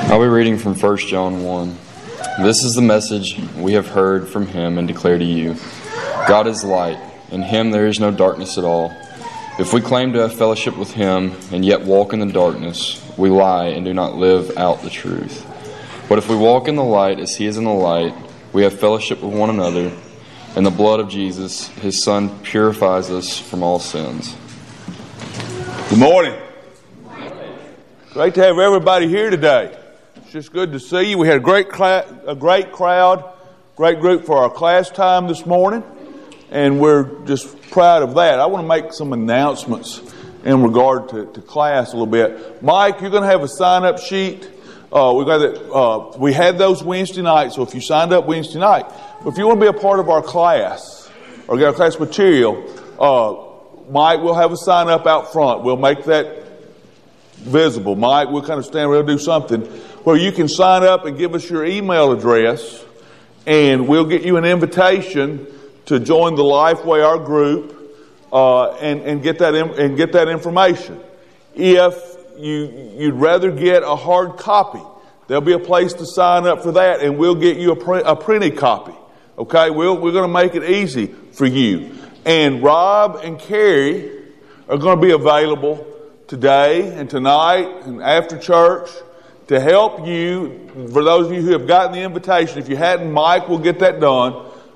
I'll be reading from 1 John 1. This is the message we have heard from him and declare to you. God is light. In him there is no darkness at all. If we claim to have fellowship with him and yet walk in the darkness, we lie and do not live out the truth. But if we walk in the light as he is in the light, we have fellowship with one another, and the blood of Jesus, his Son, purifies us from all sins. Good morning. Great to have everybody here today. It's just good to see you. We had a great crowd, great group for our class time this morning, and we're just proud of that. I want to make some announcements in regard to class a little bit. Mike, you're going to have a sign-up sheet. We had those Wednesday nights, so if you signed up Wednesday night, but if you want to be a part of our class or get our class material, Mike will have a sign-up out front. We'll make that visible. Mike, we'll kind of stand there and do something where you can sign up and give us your email address, and we'll get you an invitation to join the Lifeway, our group, and get that information. If you'd rather get a hard copy, there'll be a place to sign up for that, and we'll get you a printed copy. Okay, we're going to make it easy for you. And Rob and Carrie are going to be available today and tonight and after church to help you. For those of you who have gotten the invitation, if you hadn't, Mike will get that done,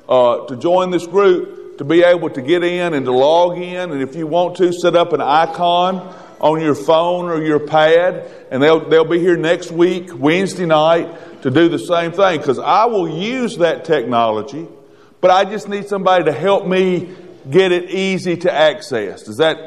to join this group, to be able to get in and to log in, and if you want to, set up an icon on your phone or your pad, and they'll be here next week, Wednesday night, to do the same thing, because I will use that technology, but I just need somebody to help me get it easy to access. Does that,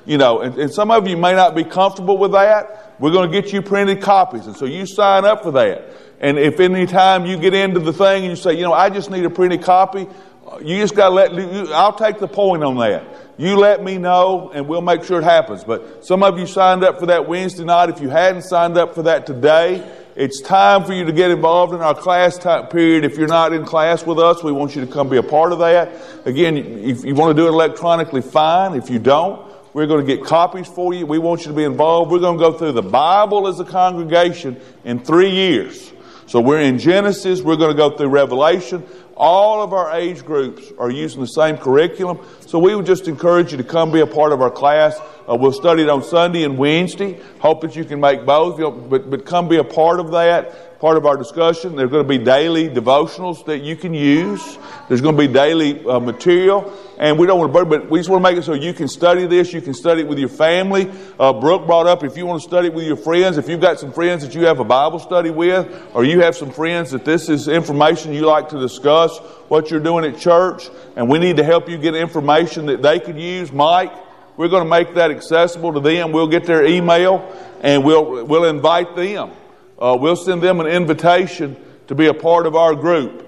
and some of you may not be comfortable with that. We're going to get you printed copies, and so you sign up for that. And if any time you get into the thing and you say, I just need a printed copy, you just got to I'll take the point on that. You let me know, and we'll make sure it happens. But some of you signed up for that Wednesday night. If you hadn't signed up for that today, it's time for you to get involved in our class time period. If you're not in class with us, we want you to come be a part of that. Again, if you want to do it electronically, fine. If you don't, we're going to get copies for you. We want you to be involved. We're going to go through the Bible as a congregation in 3 years. So we're in Genesis. We're going to go through Revelation. All of our age groups are using the same curriculum. So we would just encourage you to come be a part of our class. We'll study it on Sunday and Wednesday. Hope that you can make both. But come be a part of that, part of our discussion. There's going to be daily devotionals that you can use. There's going to be daily material. And we don't want to burden, but we just want to make it so you can study this. You can study it with your family. Brooke brought up, if you want to study it with your friends, if you've got some friends that you have a Bible study with, or you have some friends that this is information you like to discuss, what you're doing at church, and we need to help you get information that they could use, Mike, we're going to make that accessible to them. We'll get their email, and we'll invite them. We'll send them an invitation to be a part of our group.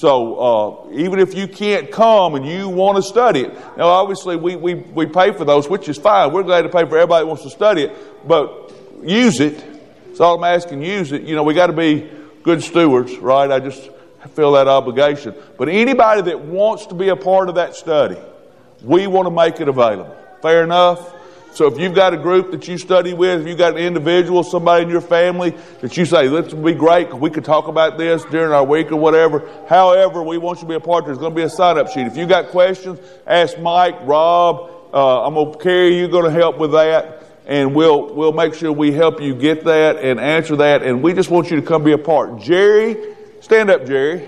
So even if you can't come and you want to study it, now obviously we pay for those, which is fine. We're glad to pay for everybody that wants to study it, but use it. That's all I'm asking. Use it. We got to be good stewards, right? I just feel that obligation. But anybody that wants to be a part of that study, we want to make it available. Fair enough? So if you've got a group that you study with, if you've got an individual, somebody in your family that you say, this would be great, we could talk about this during our week or whatever. However, we want you to be a part. There's going to be a sign-up sheet. If you've got questions, ask Mike, Rob. I'm going to carry you, going to help with that. And we'll make sure we help you get that and answer that. And we just want you to come be a part. Jerry, stand up, Jerry.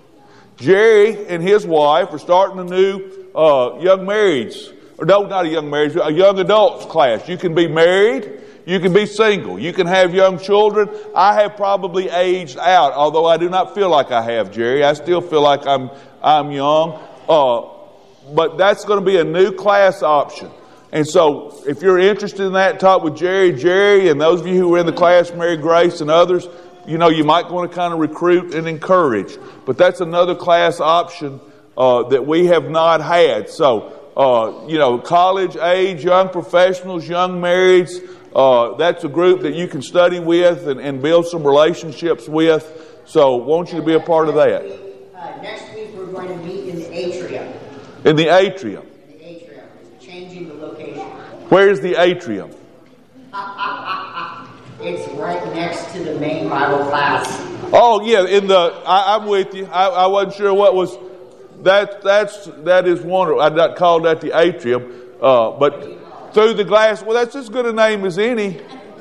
Jerry and his wife are starting a new young marrieds. Or no, not a young marriage, a young adults class. You can be married, you can be single, you can have young children. I have probably aged out, although I do not feel like I have, Jerry. I still feel like I'm young. But that's going to be a new class option. And so if you're interested in that, talk with Jerry, and those of you who were in the class, Mary Grace and others, you might want to kind of recruit and encourage. But that's another class option that we have not had. So, college age, young professionals, young marrieds, that's a group that you can study with and build some relationships with. So, want you to be a part of that. Next week we're going to meet in the atrium. In the atrium? In the atrium. It's changing the location. Where is the atrium? It's right next to the main Bible class. Oh yeah, I'm with you. I wasn't sure what was that is wonderful. I not called that the atrium, but through the glass. Well, that's as good a name as any.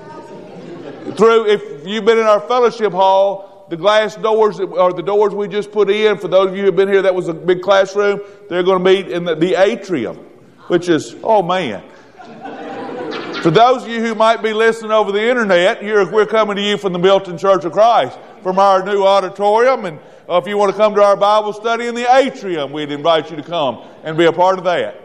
If you've been in our fellowship hall, the glass doors are the doors we just put in. For those of you who've been here, that was a big classroom. They're going to meet in the atrium, which is, oh man. For those of you who might be listening over the internet, we're coming to you from the Milton Church of Christ, from our new auditorium. And if you want to come to our Bible study in the atrium, we'd invite you to come and be a part of that.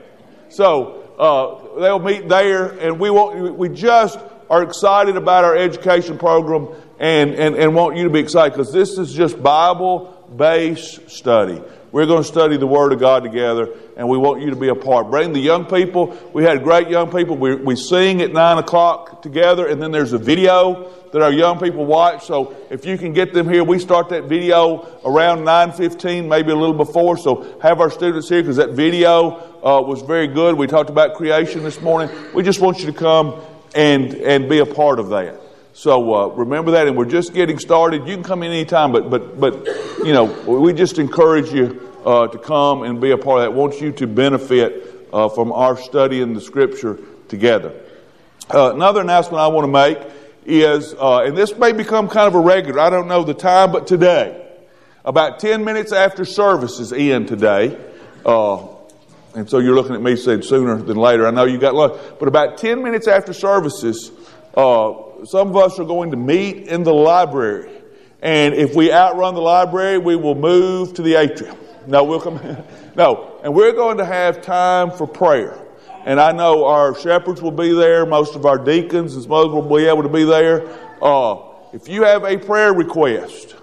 So they'll meet there, and we just are excited about our education program and want you to be excited, because this is just Bible-based study. We're going to study the Word of God together, and we want you to be a part. Bring the young people. We had great young people. We sing at 9 o'clock together, and then there's a video that our young people watch. So if you can get them here, we start that video around 9:15, maybe a little before. So have our students here, because that video was very good. We talked about creation this morning. We just want you to come and be a part of that. So remember that, and we're just getting started. You can come in anytime, but you know, we just encourage you to come and be a part of that. Want you to benefit from our study in the Scripture together. Another announcement I want to make is, and this may become kind of a regular, I don't know the time, but today, about 10 minutes after service is in today, and so you're looking at me saying sooner than later. I know you got lunch, but about 10 minutes after services, some of us are going to meet in the library. And if we outrun the library, we will move to the atrium. No, we'll come. No, and we're going to have time for prayer. And I know our shepherds will be there. Most of our deacons and mothers will be able to be there. If you have a prayer request,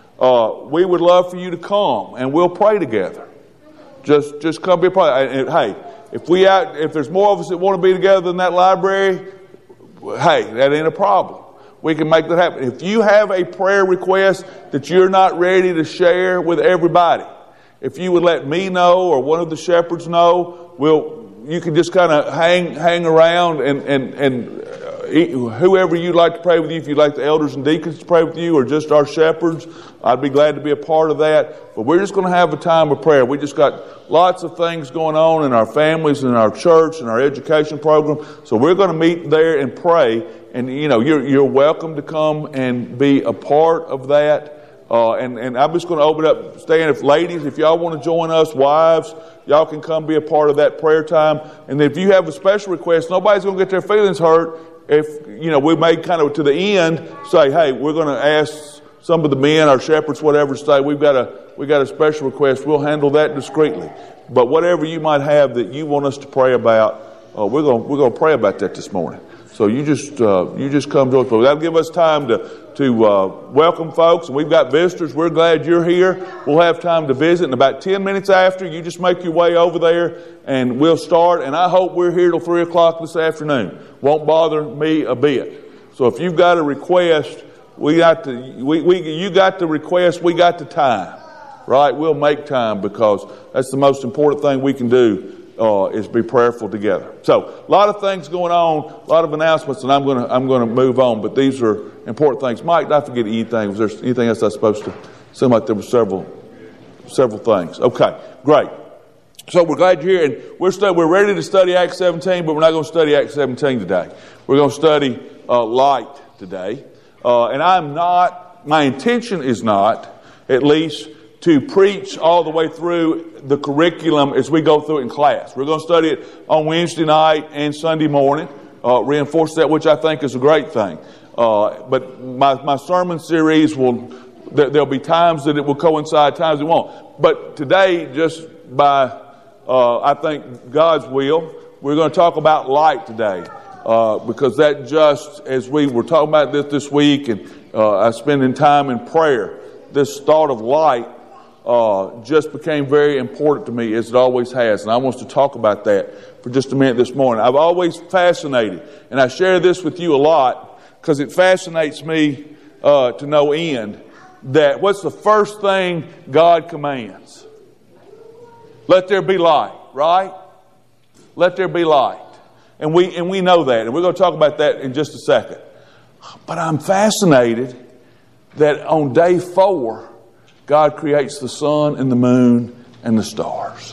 we would love for you to come, and we'll pray together. Just come be a part. And hey, if there's more of us that want to be together than that library, hey, that ain't a problem. We can make that happen. If you have a prayer request that you're not ready to share with everybody, if you would let me know or one of the shepherds know, you can just kind of hang around and whoever you'd like to pray with you, if you'd like the elders and deacons to pray with you or just our shepherds, I'd be glad to be a part of that. But we're just going to have a time of prayer. We just got lots of things going on in our families and our church and our education program. So we're going to meet there and pray. And, you know, you're welcome to come and be a part of that. And I'm just going to open up, Stan, if y'all want to join us, wives, y'all can come be a part of that prayer time. And if you have a special request, nobody's going to get their feelings hurt if, you know, we may kind of to the end say, hey, we're going to ask some of the men, our shepherds, whatever, say we got a special request. We'll handle that discreetly. But whatever you might have that you want us to pray about, we're going to pray about that this morning. So you just come to us. That'll give us time to welcome folks. And we've got visitors. We're glad you're here. We'll have time to visit. And about 10 minutes after, you just make your way over there and we'll start. And I hope we're here till 3 o'clock this afternoon. Won't bother me a bit. So if you've got a request, you got the request, we got the time. Right? We'll make time, because that's the most important thing we can do. Is be prayerful together. So a lot of things going on, a lot of announcements, and I'm going to move on. But these are important things. Mike, did I forget anything? Was there anything else I was supposed to? Seemed like there were several things. Okay, great. So we're glad you're here, and we're ready to study Acts 17, but we're not going to study Acts 17 today. We're going to study light today, and my intention is not, at least, to preach all the way through the curriculum as we go through it in class. We're going to study it on Wednesday night and Sunday morning, reinforce that, which I think is a great thing. But my sermon series there'll be times that it will coincide, times it won't. But today, just by, I think, God's will, we're going to talk about light today. Because that just, as we were talking about this week, and I spending time in prayer, this thought of light just became very important to me, as it always has. And I want to talk about that for just a minute this morning. I've always fascinated, and I share this with you a lot because it fascinates me to no end, that what's the first thing God commands? Let there be light, right? Let there be light. And we know that. And we're going to talk about that in just a second. But I'm fascinated that on day 4, God creates the sun and the moon and the stars.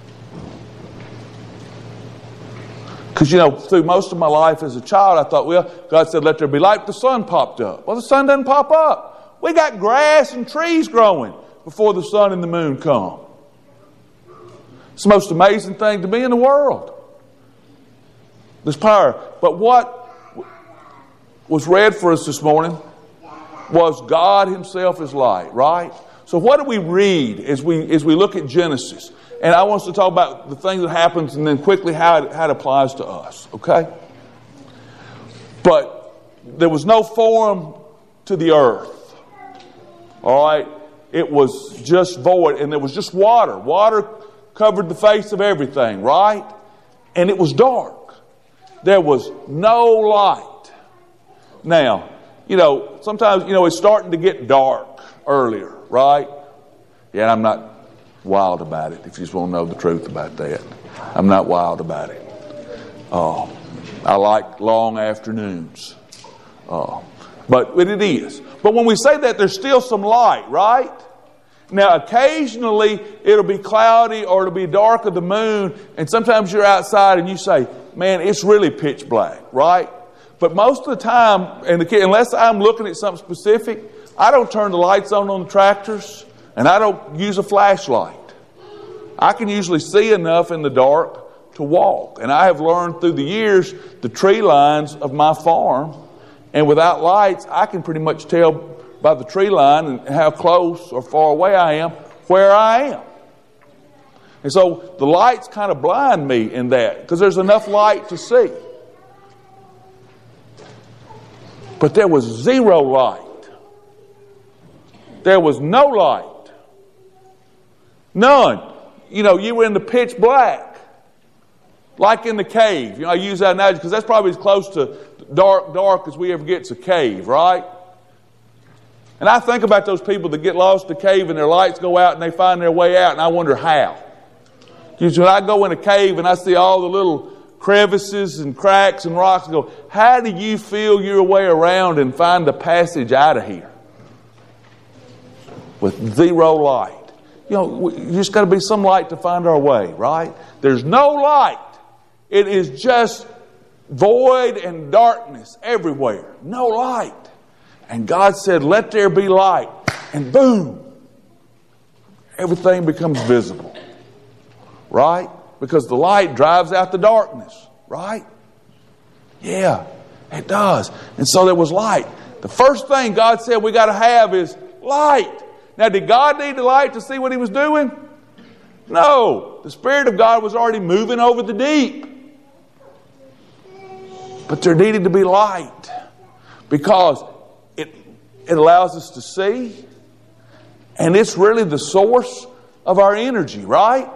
Because, through most of my life as a child, I thought, well, God said, let there be light. The sun popped up. Well, the sun doesn't pop up. We got grass and trees growing before the sun and the moon come. It's the most amazing thing to me in the world. There's power. But what was read for us this morning was God Himself is light, right? So what do we read as we look at Genesis? And I want us to talk about the thing that happens and then quickly how it applies to us, okay? But there was no form to the earth, all right? It was just void, and there was just water. Water covered the face of everything, right? And it was dark. There was no light. Now, sometimes, it's starting to get dark earlier, right? Yeah, I'm not wild about it, if you just want to know the truth about that. I'm not wild about it. I like long afternoons. But it is. But when we say that, there's still some light, right? Now, occasionally, it'll be cloudy or it'll be dark of the moon, and sometimes you're outside and you say, man, it's really pitch black, right? But most of the time, unless I'm looking at something specific, I don't turn the lights on the tractors, and I don't use a flashlight. I can usually see enough in the dark to walk. And I have learned through the years the tree lines of my farm. And without lights, I can pretty much tell by the tree line and how close or far away I am where I am. And so the lights kind of blind me in that because there's enough light to see. But there was zero light. There was no light. None. You were in the pitch black. Like in the cave. I use that analogy because that's probably as close to dark as we ever get to a cave, right? And I think about those people that get lost in the cave and their lights go out and they find their way out, and I wonder how. Usually when I go in a cave and I see all the little crevices and cracks and rocks, and go, how do you feel your way around and find the passage out of here? With zero light. You just got to be some light to find our way, right? There's no light. It is just void and darkness everywhere. No light. And God said, let there be light. And boom, everything becomes visible. Right? Because the light drives out the darkness. Right? Yeah, it does. And so there was light. The first thing God said we got to have is light. Now, did God need the light to see what He was doing? No. The Spirit of God was already moving over the deep. But there needed to be light because it allows us to see, and it's really the source of our energy, right?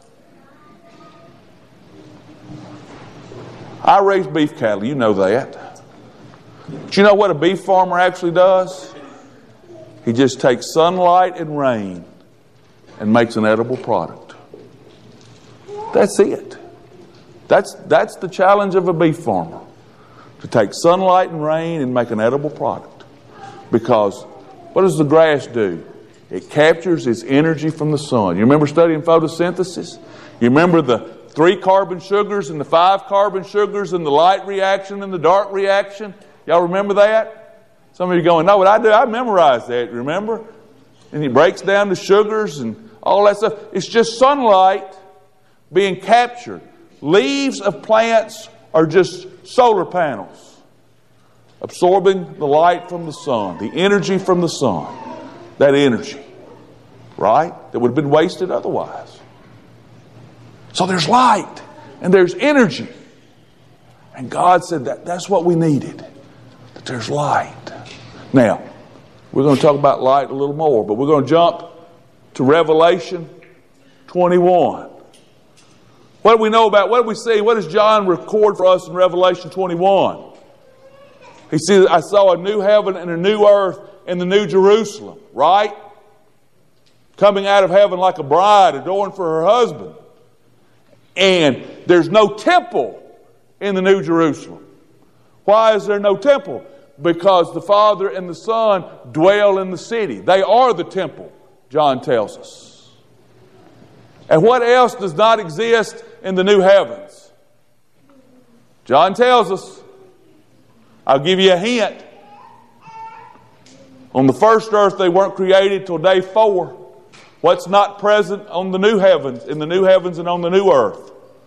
I raise beef cattle, you know that. Do you know what a beef farmer actually does? He just takes sunlight and rain and makes an edible product. That's it. That's the challenge of a beef farmer. To take sunlight and rain and make an edible product. Because what does the grass do? It captures its energy from the sun. You remember studying photosynthesis? You remember the 3 carbon sugars and the 5 carbon sugars and the light reaction and the dark reaction? Y'all remember that? Some of you are going, no, what I do, I memorized that, remember? And he breaks down the sugars and all that stuff. It's just sunlight being captured. Leaves of plants are just solar panels absorbing the light from the sun, the energy from the sun. That energy, right? That would have been wasted otherwise. So there's light and there's energy. And God said that's what we needed. That there's light. Now, we're going to talk about light a little more, but we're going to jump to Revelation 21. What do we know about, what do we see? What does John record for us in Revelation 21? He says, I saw a new heaven and a new earth and the new Jerusalem, right? Coming out of heaven like a bride adorned for her husband. And there's no temple in the new Jerusalem. Why is there no temple? because the Father and the Son dwell in the city. They are the temple, John tells us. And what else does not exist in the new heavens? John tells us. I'll give you a hint. On the first earth, they weren't created till day 4. What's not present on the new heavens, in the new heavens and on the new earth?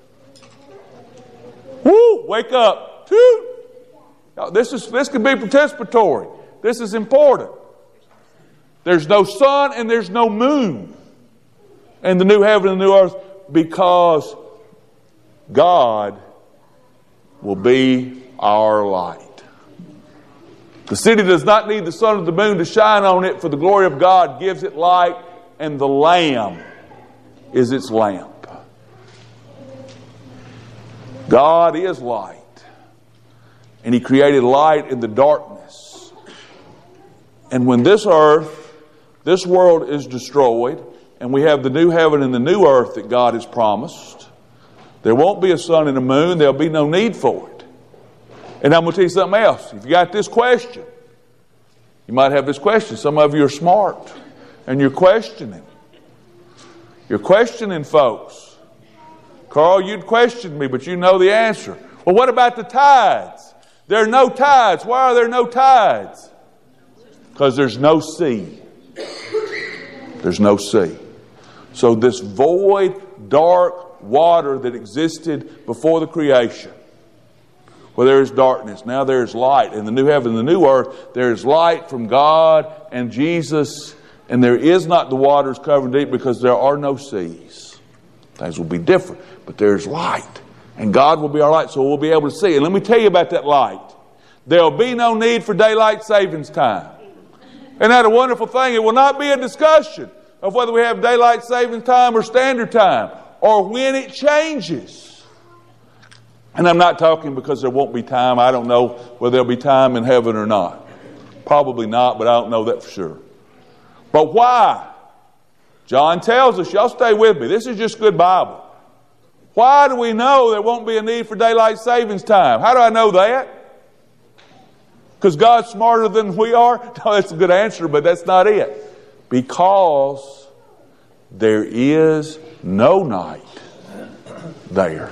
Woo! Wake up. Now, this can be participatory. This is important. There's no sun and there's no moon in the new heaven and the new earth, because God will be our light. The city does not need the sun or the moon to shine on it, for the glory of God gives it light, and the Lamb is its lamp. God is light, and He created light in the darkness. And when this earth, this world is destroyed, and we have the new heaven and the new earth that God has promised, there won't be a sun and a moon. There'll be no need for it. And I'm going to tell you something else. If you got this question, you might have this question. Some of you are smart, and you're questioning. You're questioning folks. Carl, you'd question me, but you know the answer. Well, what about the tides? There are no tides. Why are there no tides? Because there's no sea. There's no sea. So this void, dark water that existed before the creation, where there is darkness, now there is light. In the new heaven and the new earth, there is light from God and Jesus, and there is not the waters covered deep, because there are no seas. Things will be different, but there's light, and God will be our light, so we'll be able to see. And let me tell you about that light. There'll be no need for daylight savings time. Isn't that a wonderful thing? It will not be a discussion of whether we have daylight savings time or standard time, or when it changes. And I'm not talking because there won't be time. I don't know whether there'll be time in heaven or not. Probably not, but I don't know that for sure. But why? John tells us, y'all stay with me. This is just good Bible. Why do we know there won't be a need for daylight savings time? How do I know that? Because God's smarter than we are? No, that's a good answer, but that's not it. Because there is no night there.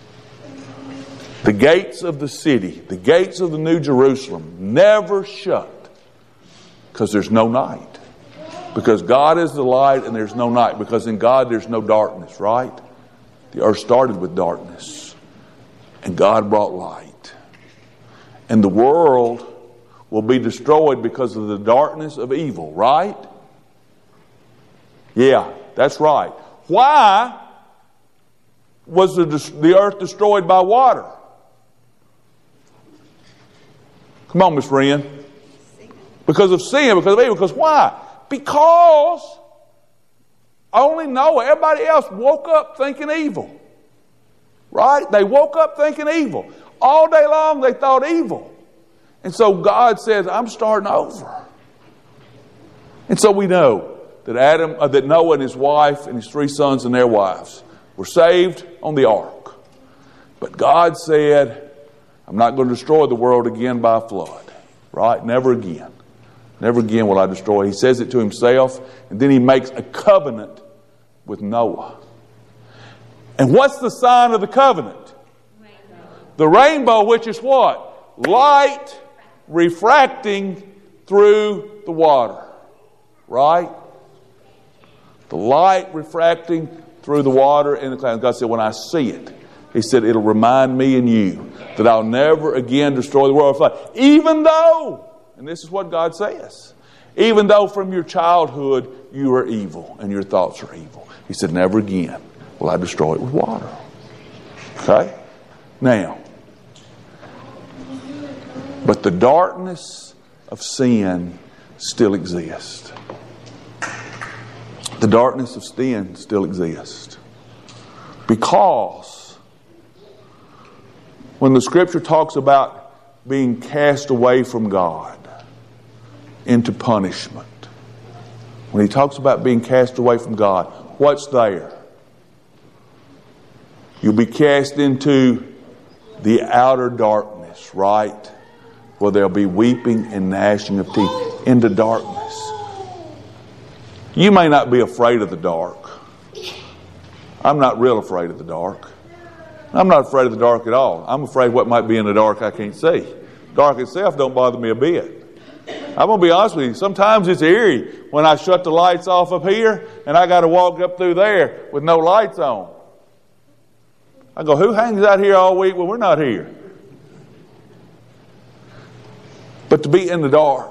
The gates of the city, the gates of the New Jerusalem, never shut, because there's no night. Because God is the light and there's no night. Because in God there's no darkness, right? The earth started with darkness, and God brought light. And the world will be destroyed because of the darkness of evil, right? Yeah, that's right. Why was the earth destroyed by water? Come on, Miss Wren. Because of sin, because of evil. Because why? Because only Noah, everybody else woke up thinking evil. Right? They woke up thinking evil. All day long they thought evil. And so God says, I'm starting over. And so we know that that Noah and his wife and his 3 sons and their wives were saved on the ark. But God said, I'm not going to destroy the world again by a flood. Right? Never again. Never again will I destroy. He says it to himself, and then he makes a covenant with Noah. And what's the sign of the covenant? Rainbow. The rainbow, which is what? Light refracting through the water. Right? The light refracting through the water in the clouds. God said, when I see it, He said, it'll remind me and you that I'll never again destroy the world with flood. Even though, and this is what God says, even though from your childhood you are evil and your thoughts are evil. He said, never again will I destroy it with water. Okay? Now, but the darkness of sin still exists. The darkness of sin still exists. Because when the Scripture talks about being cast away from God into punishment, when He talks about being cast away from God, what's there? You'll be cast into the outer darkness, right? for there'll be weeping and gnashing of teeth. Into darkness. You may not be afraid of the dark. I'm not real afraid of the dark. I'm not afraid of the dark at all. I'm afraid what might be in the dark I can't see. Dark itself don't bother me a bit. I'm going to be honest with you. Sometimes it's eerie when I shut the lights off up here and I got to walk up through there with no lights on. I go, who hangs out here all week when we're not here? But to be in the dark,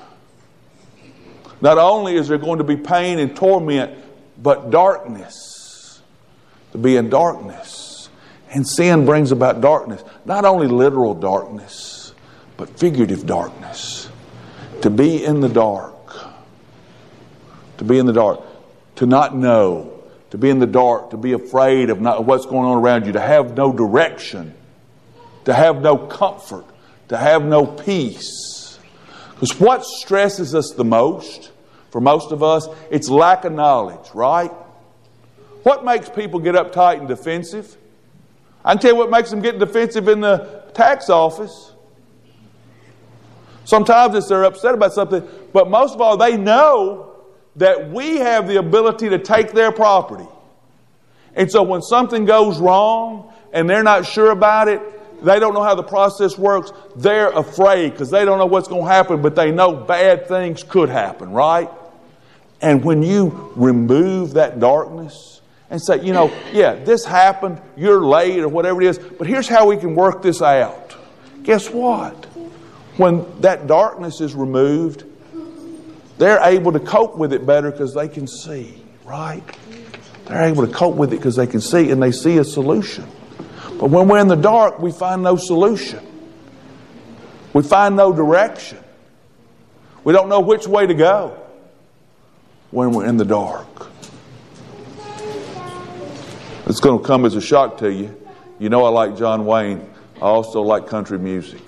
not only is there going to be pain and torment, but darkness. To be in darkness. And sin brings about darkness. Not only literal darkness, but figurative darkness. To be in the dark. To be in the dark. To not know. To be in the dark. To be afraid of what's going on around you. To have no direction. To have no comfort. To have no peace. Because what stresses us the most, for most of us, it's lack of knowledge, right? What makes people get uptight and defensive? I can tell you what makes them get defensive in the tax office. Sometimes it's they're upset about something, but most of all, they know that we have the ability to take their property. And so when something goes wrong and they're not sure about it, they don't know how the process works, they're afraid because they don't know what's going to happen, but they know bad things could happen, right? And when you remove that darkness and say, yeah, this happened, you're late or whatever it is, but here's how we can work this out. Guess what? When that darkness is removed, they're able to cope with it better because they can see, right? They're able to cope with it because they can see and they see a solution. But when we're in the dark, we find no solution. We find no direction. We don't know which way to go when we're in the dark. It's going to come as a shock to you. You know I like John Wayne. I also like country music.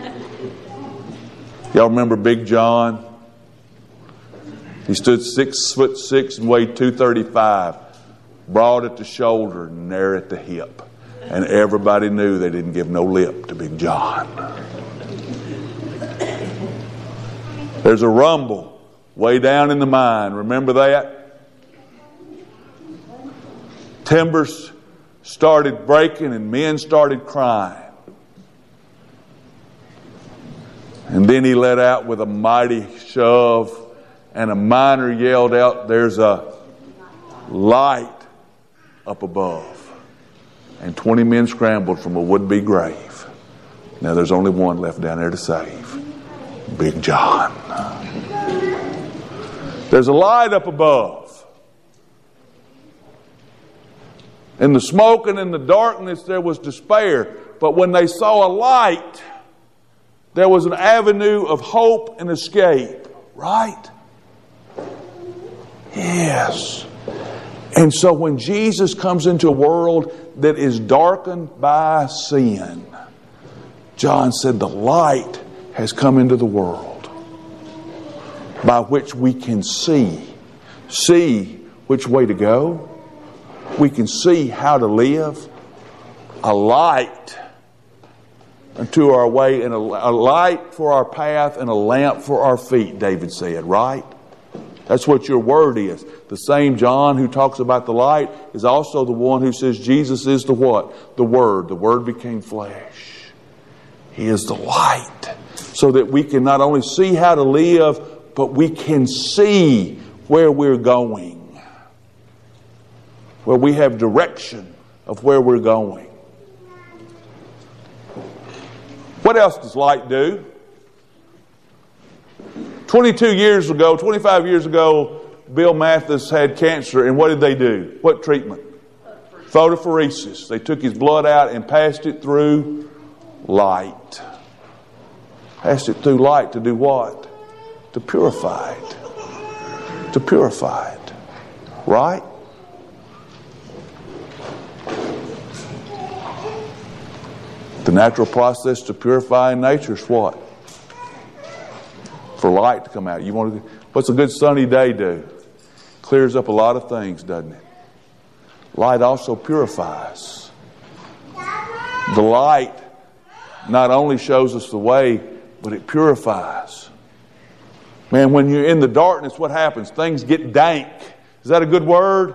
Y'all remember Big John? He stood 6'6" and weighed 235. Broad at the shoulder and narrow at the hip. And everybody knew they didn't give no lip to Big John. There's a rumble way down in the mine. Remember that? Timbers started breaking and men started crying. And then he let out with a mighty shove and a miner yelled out, "There's a light up above." And 20 men scrambled from a would-be grave. Now there's only one left down there to save. Big John. There's a light up above. In the smoke and in the darkness there was despair. But when they saw a light, there was an avenue of hope and escape. Right? Yes. And so when Jesus comes into a world that is darkened by sin, John said the light has come into the world by which we can see which way to go. We can see how to live. A light unto our way and a light for our path and a lamp for our feet, David said, right? That's what your word is. The same John who talks about the light is also the one who says Jesus is the what? The Word. The Word became flesh. He is the light. So that we can not only see how to live, but we can see where we're going. Where we have direction of where we're going. What else does light do? 25 years ago, Bill Mathis had cancer, and what did they do? What treatment? Photophoresis. They took his blood out and passed it through light. Passed it through light to do what? To purify it. To purify it. Right? The natural process to purify in nature is what? For light to come out. What's a good sunny day do? Clears up a lot of things, doesn't it? Light also purifies. The light not only shows us the way, but it purifies. Man, when you're in the darkness, what happens? Things get dank. Is that a good word?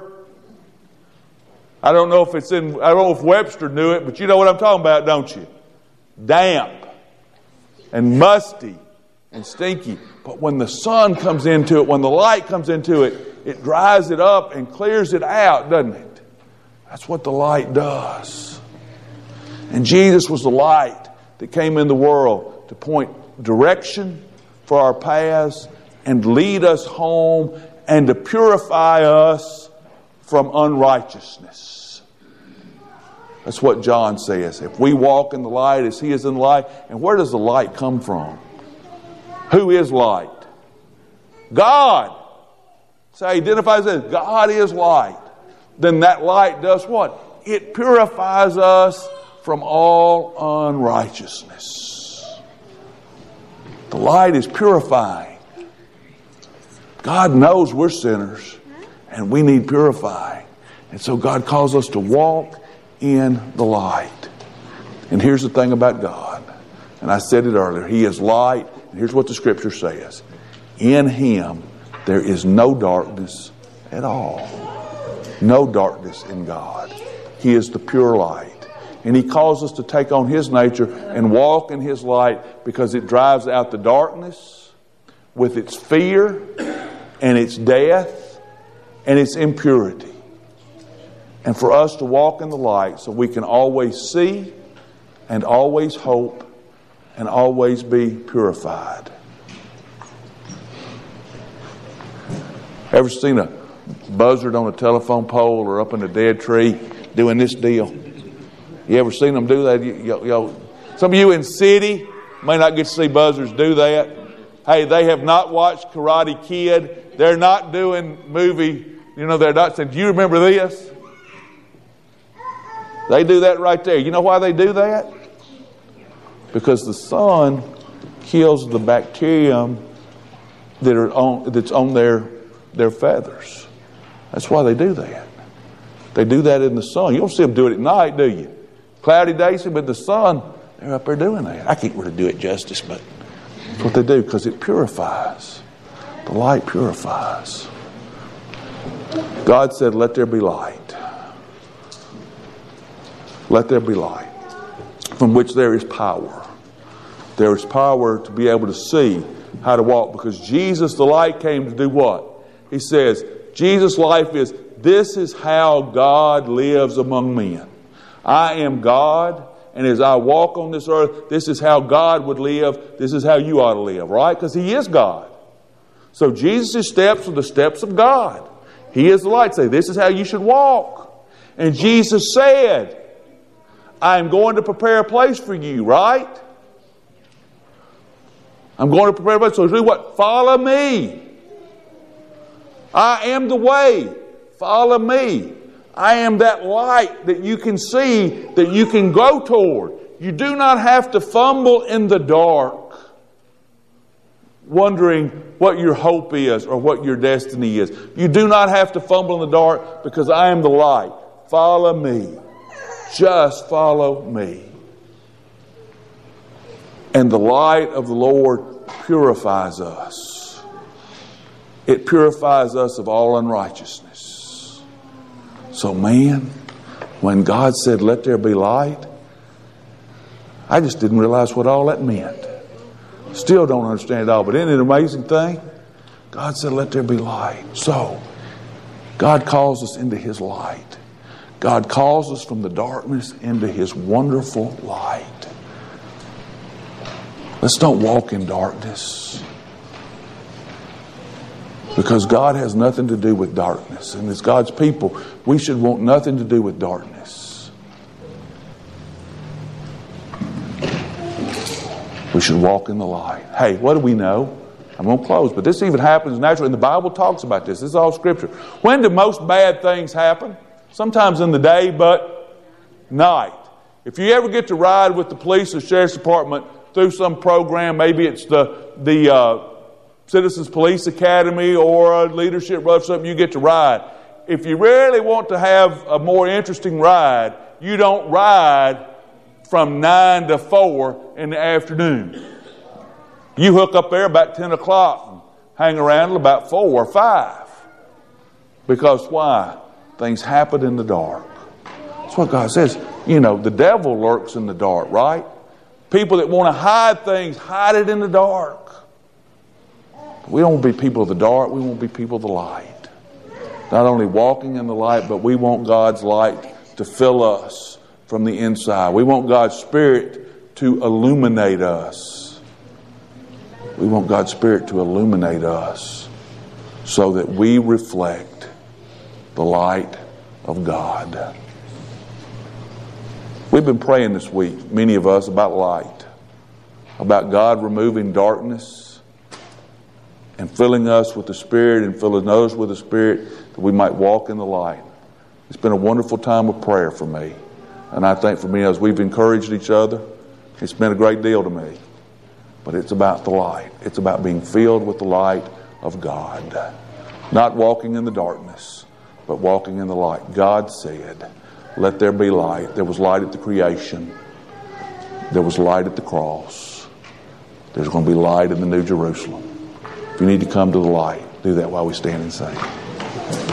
I don't know if Webster knew it, but you know what I'm talking about, don't you? Damp and musty and stinky. But when the sun comes into it, when the light comes into it, it dries it up and clears it out, doesn't it? That's what the light does. And Jesus was the light that came in the world to point direction for our paths and lead us home and to purify us from unrighteousness. That's what John says. If we walk in the light as He is in the light. And where does the light come from? Who is light? God. So He identifies as God is light. Then that light does what? It purifies us from all unrighteousness. The light is purifying. God knows we're sinners and we need purifying. And so God calls us to walk in the light. And here's the thing about God. And I said it earlier. He is light. And here's what the Scripture says. In Him there is no darkness at all. No darkness in God. He is the pure light. And He calls us to take on His nature and walk in His light because it drives out the darkness with its fear and its death and its impurity. And for us to walk in the light so we can always see and always hope and always be purified. Ever seen a buzzard on a telephone pole or up in a dead tree doing this deal? You ever seen them do that? Some of you in city may not get to see buzzards do that. Hey, they have not watched Karate Kid. They're not doing movie. They're not saying, do you remember this? They do that right there. You know why they do that? Because the sun kills the bacterium that's on their feathers. That's why they do that. They do that in the sun. You don't see them do it at night, do you? Cloudy days, but the sun, they're up there doing that. I can't really do it justice, but that's what they do because it purifies. The light purifies. God said, let there be light. Let there be light, from which there is power. There is power to be able to see how to walk, because Jesus, the light, came to do what? He says, Jesus' life is, this is how God lives among men. I am God, and as I walk on this earth, this is how God would live. This is how you ought to live, right? Because He is God. So Jesus' steps are the steps of God. He is the light. Say, this is how you should walk. And Jesus said, I am going to prepare a place for you, right? I'm going to prepare a place. So do what? Follow me. I am the way. Follow me. I am that light that you can see, that you can go toward. You do not have to fumble in the dark, wondering what your hope is or what your destiny is. You do not have to fumble in the dark, because I am the light. Follow me. Just follow me. And the light of the Lord purifies us. It purifies us of all unrighteousness. So man, when God said, let there be light, I just didn't realize what all that meant. Still don't understand it all, but isn't it an amazing thing? God said, let there be light. So, God calls us into His light. God calls us from the darkness into His wonderful light. Let's don't walk in darkness, because God has nothing to do with darkness. And as God's people, we should want nothing to do with darkness. We should walk in the light. Hey, what do we know? I'm going to close, but this even happens naturally, and the Bible talks about this. This is all Scripture. When do most bad things happen? Sometimes in the day, but night. If you ever get to ride with the police or sheriff's department through some program, maybe it's the Citizens Police Academy or a leadership run, something you get to ride. If you really want to have a more interesting ride, you don't ride from 9 to 4 in the afternoon. You hook up there about 10 o'clock and hang around till about 4 or 5. Because why? Things happen in the dark. That's what God says. You know, the devil lurks in the dark, right? People that want to hide things, hide it in the dark. We don't want to be people of the dark. We want to be people of the light. Not only walking in the light, but we want God's light to fill us from the inside. We want God's Spirit to illuminate us. We want God's Spirit to illuminate us so that we reflect the light of God. We've been praying this week, many of us, about light, about God removing darkness and filling us with the Spirit and filling others with the Spirit that we might walk in the light. It's been a wonderful time of prayer for me. And I think for me, as we've encouraged each other, it's been a great deal to me. But it's about the light. It's about being filled with the light of God. Not walking in the darkness, but walking in the light. God said, let there be light. There was light at the creation. There was light at the cross. There's going to be light in the New Jerusalem. If you need to come to the light, do that while we stand and sing.